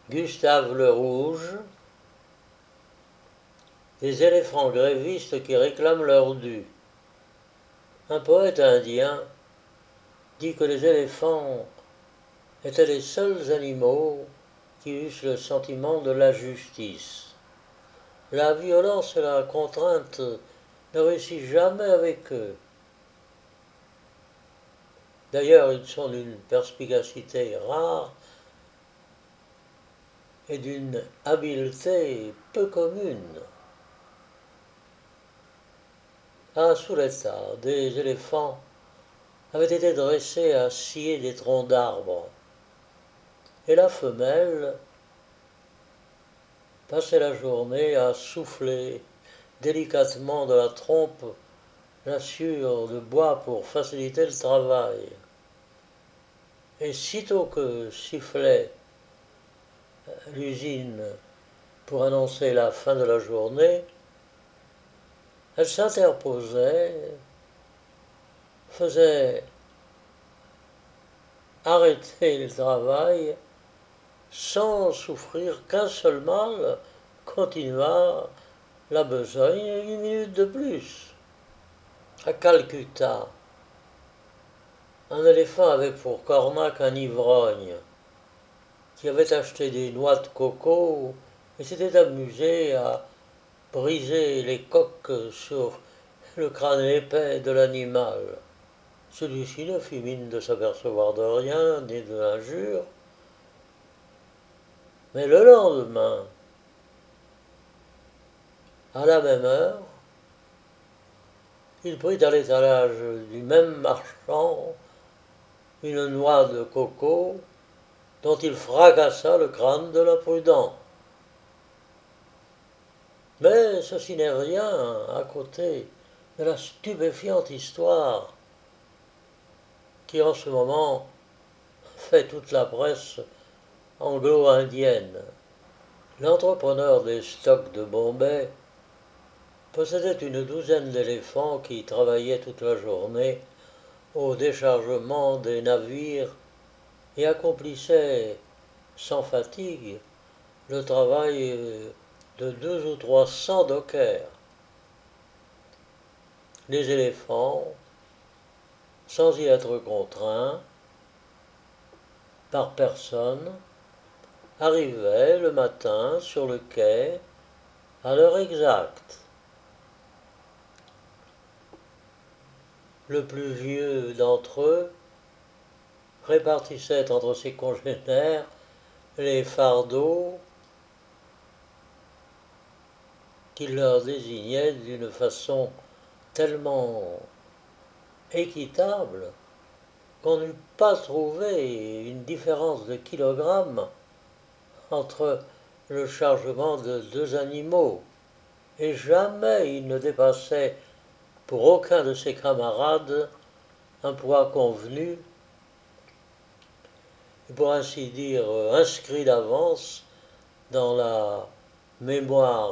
Gustave le Rouge, des éléphants grévistes qui réclament leur dû. Un poète indien dit que les éléphants étaient les seuls animaux qui eussent le sentiment de la justice. La violence et la contrainte ne réussissent jamais avec eux. D'ailleurs, ils sont d'une perspicacité rare et d'une habileté peu commune. À Suletta, des éléphants avaient été dressés à scier des troncs d'arbres, et la femelle passait la journée à souffler délicatement de la trompe la sciure de bois pour faciliter le travail. Et sitôt que sifflait l'usine pour annoncer la fin de la journée, elle s'interposait, faisait arrêter le travail sans souffrir qu'un seul mal, continua la besogne 1 minute de plus. À Calcutta, un éléphant avait pour cornac un ivrogne qui avait acheté des noix de coco et s'était amusé à briser les coques sur le crâne épais de l'animal. Celui-ci ne fit mine de s'apercevoir de rien, ni de l'injure. Mais le lendemain, à la même heure, il prit à l'étalage du même marchand une noix de coco dont il fracassa le crâne de l'imprudent. Mais ceci n'est rien à côté de la stupéfiante histoire qui en ce moment fait toute la presse anglo-indienne. L'entrepreneur des stocks de Bombay possédait une douzaine d'éléphants qui travaillaient toute la journée au déchargement des navires et accomplissaient sans fatigue le travail de 200 ou 300 dockers. Les éléphants, sans y être contraints par personne, arrivaient le matin sur le quai à l'heure exacte. Le plus vieux d'entre eux répartissait entre ses congénères les fardeaux qu'il leur désignait d'une façon tellement équitable qu'on n'eût pas trouvé une différence de kilogrammes entre le chargement de 2 animaux, et jamais il ne dépassait pour aucun de ses camarades un poids convenu, et pour ainsi dire inscrit d'avance dans la mémoire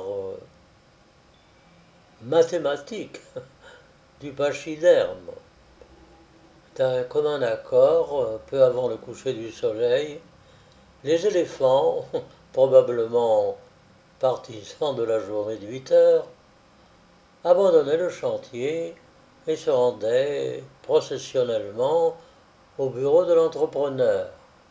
mathématique du pachyderme. D'un commun accord, peu avant le coucher du soleil, les éléphants, probablement partisans de la journée de 8 heures, abandonnaient le chantier et se rendaient processionnellement au bureau de l'entrepreneur.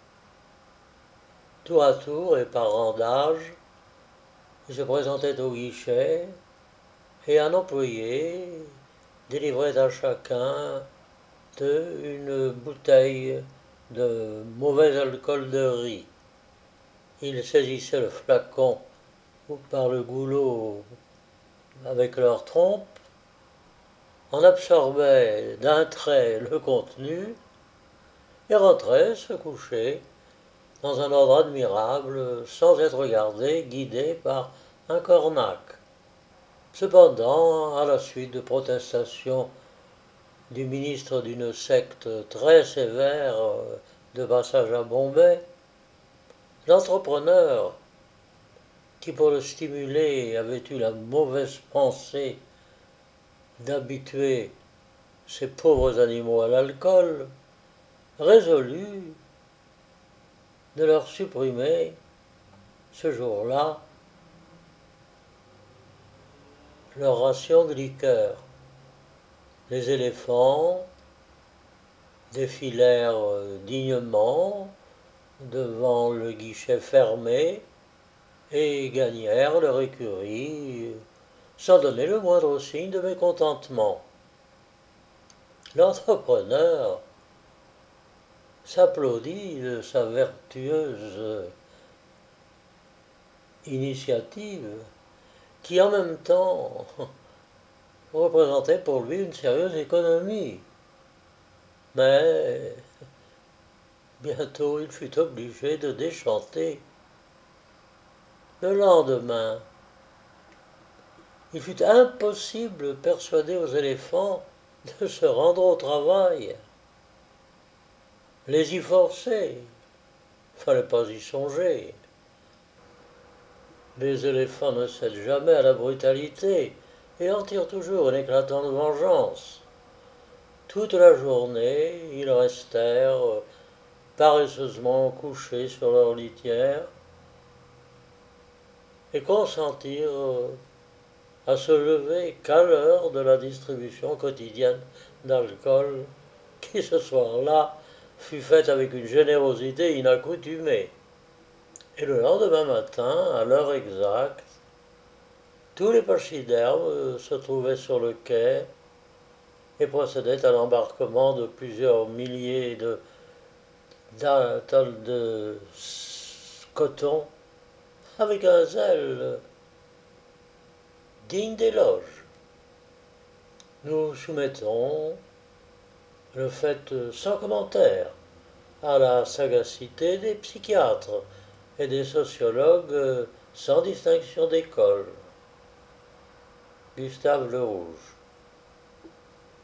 Tour à tour et par rang d'âge, ils se présentaient au guichet et un employé délivrait à chacun d'eux une bouteille de mauvais alcool de riz. Ils saisissaient le flacon par le goulot avec leur trompe, en absorbaient d'un trait le contenu et rentraient se coucher dans un ordre admirable sans être regardés, guidés par un cornac. Cependant, à la suite de protestations du ministre d'une secte très sévère de passage à Bombay, l'entrepreneur, qui pour le stimuler avait eu la mauvaise pensée d'habituer ces pauvres animaux à l'alcool, résolut de leur supprimer Ce jour-là, leur ration de liqueur. Les éléphants défilèrent dignement devant le guichet fermé et gagnèrent leur écurie sans donner le moindre signe de mécontentement. L'entrepreneur s'applaudit de sa vertueuse initiative qui en même temps représentait pour lui une sérieuse économie. Mais bientôt il fut obligé de déchanter. Le lendemain, il fut impossible de persuader aux éléphants de se rendre au travail. Les y forcer, fallait pas y songer. Les éléphants ne cèdent jamais à la brutalité et en tirent toujours une éclatante vengeance. Toute la journée, ils restèrent paresseusement couchés sur leur litière et consentirent à se lever qu'à l'heure de la distribution quotidienne d'alcool, qui ce soir-là fut faite avec une générosité inaccoutumée. Et le lendemain matin, à l'heure exacte, tous les pachydermes se trouvaient sur le quai et procédaient à l'embarquement de plusieurs milliers de tonnes de coton avec un zèle digne d'éloge. Nous soumettons le fait sans commentaire à la sagacité des psychiatres et des sociologues sans distinction d'école. Gustave Le Rouge.